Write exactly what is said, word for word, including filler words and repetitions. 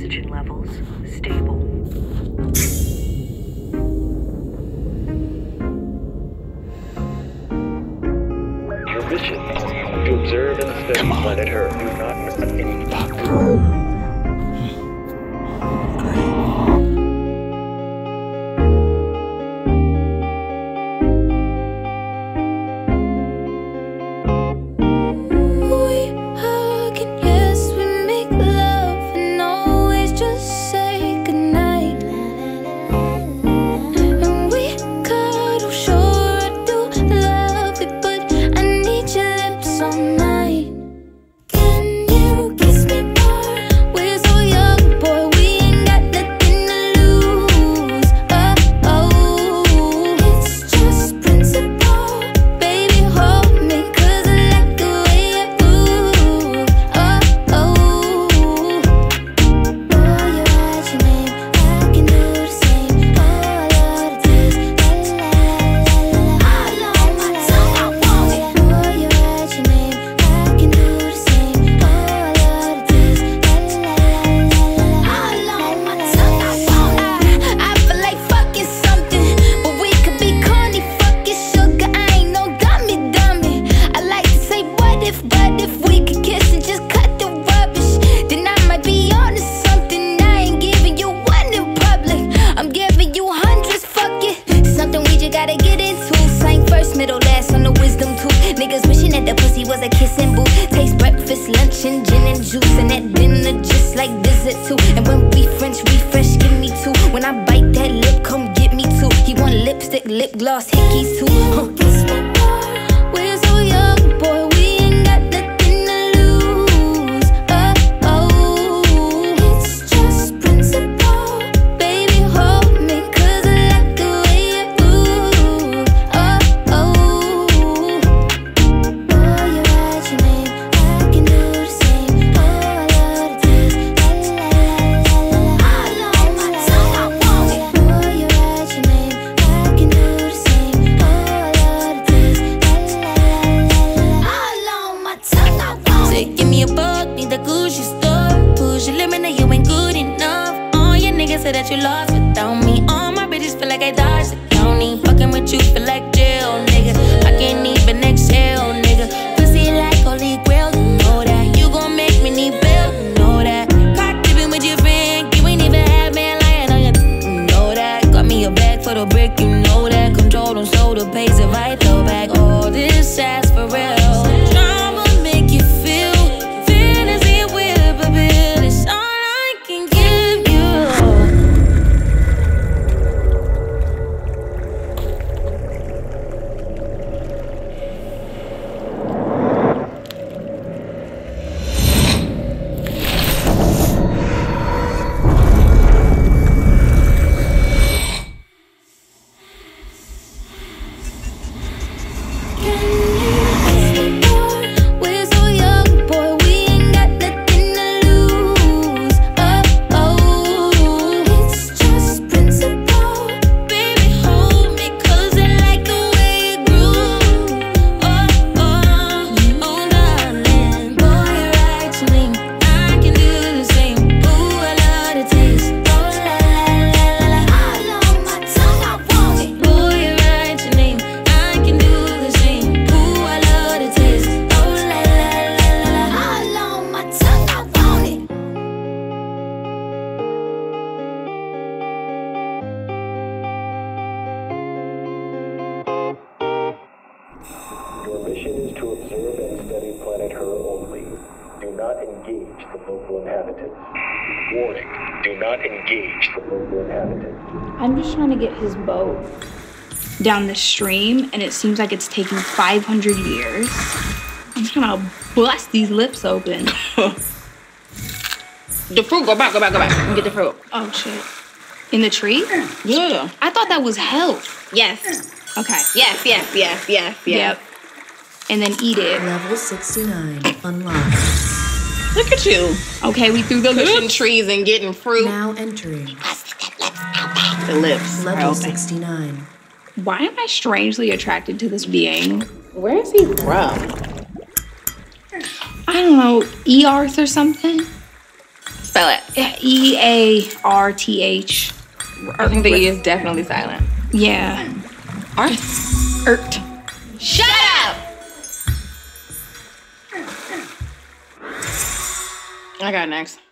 Oxygen levels stable. Your mission to observe and study planet Earth. Do not fuck. Lip gloss, hickeys too. Huh. We're so young, boy, we ain't got nothing to lose. Oh, oh, it's just principle. Baby, hold me, cause I like the way you move. Oh, oh, boy, you write your name, I can do the same. Oh, I love the taste. La, la, la, la, la, la. All on my tongue, I want it. Boy, you write your name, I can do the same. Oh, I love the taste. La, la, la, la, la. All on my tongue, I want it. Say, give me a buck, need the Gucci store. Push your limit, now you ain't good enough. All your niggas say that you lost without me. All my bitches feel like I dodged the county. Fucking with you feel like jail, nigga. I can't even exhale, nigga. Pussy like holy grail, you know that. You gon' make me need bail, you know that. Caught dipping with your friend, you ain't even have man lying on your, you know that. Got me a bag for the brick, you know that. Control don't show the pace if I throw back all this ass for real. Drama make you feel, fantasy will fulfill. It's all I can give you. We're so young, boy, we ain't got nothing to lose. Oh, oh, it's just principle. Baby, hold me, cause I like the way you groove. Oh, oh, oh, darling. Boy, you write your name, I can do the same. Ooh, I love the taste. Oh, la, la, la, la, la. All on my tongue, I want it. Boy, you write your name, I can do the same. Ooh, I love the taste. Oh, la, la, la, la, la. All on my tongue, I want it. Your mission is to observe and study planet Earth only. Do not engage the local inhabitants. Warning, do not engage the local inhabitants. I'm just trying to get his boat down the stream, and it seems like it's taking five hundred years. I'm just gonna bust these lips open. The fruit, go back, go back, go back, and get the fruit. Oh, shit. In the tree? Yeah. I thought that was health. Yes. Okay. Yes, yes, yes, yes, yes. Yep. And then eat it. Level sixty-nine unlocked. Look at you. Okay, we threw the Pushing lips. trees and getting fruit. Now entering The lips. are level open. sixty-nine. Why am I strangely attracted to this being? Where is he from? I don't know, Earth or something? Spell it. E A R T H. I think the E is definitely silent. Yeah. Arth. Ert. Shut up! I got next.